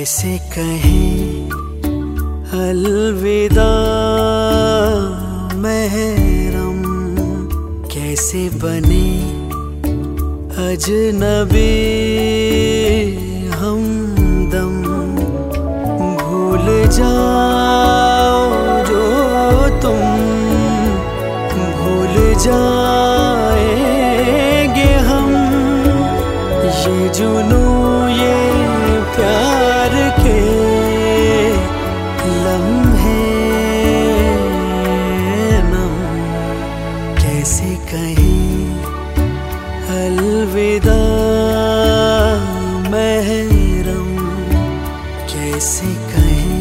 कैसे कहें अलविदा महरम, कैसे बने अजनबी हमदम। भूल जाओ जो तुम भूल जाएंगे हम, ये जुनू ये प्यार के लम्हे नम। कैसे कहें अलविदा महरम, कैसे कहें।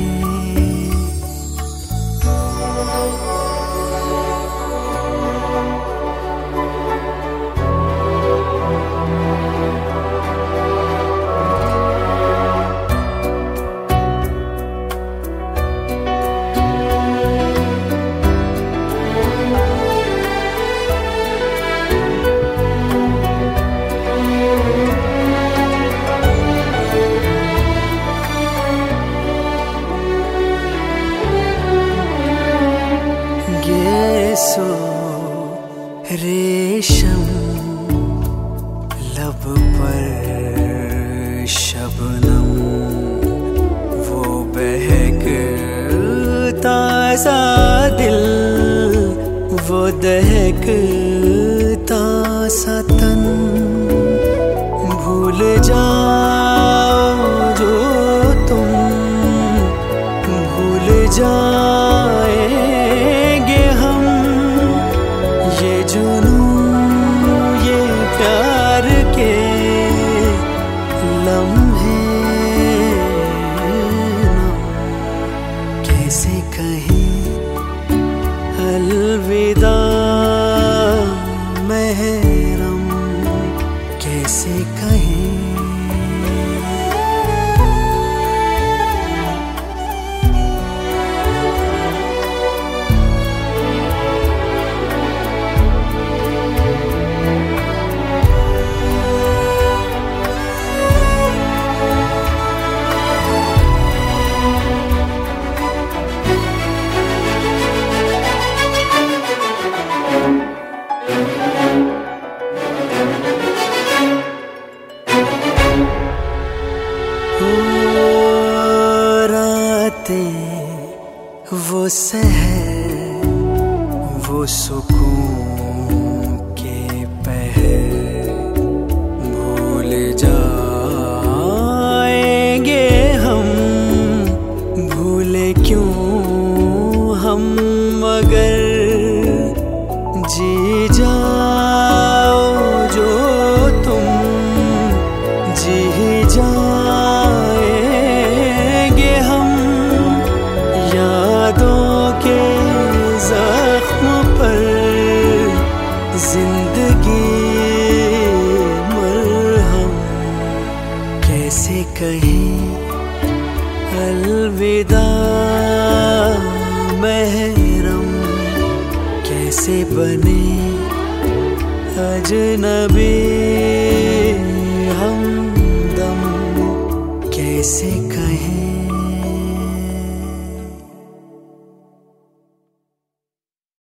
सो रेशम लब पर शबनम, वो बहकता सा दिल, वो दहकता सा तन। भूल जाओ जो तुम भूल जाएंगे हम, ये जुनू ये प्यार के लम्हे नम। कैसे कहें अलविदा महरम, कैसे कहें। वो सहर वो सुकून के पहर, भूल जाएंगे हम, भूले क्यों हम मगर जी जाओ जो तुम जी जाएंगे हम। यादों के जख्म पर जिंदगी मरहम, कैसे कहें अलविदा महरम, कैसे बने अजनबी हमदम। कैसे कहें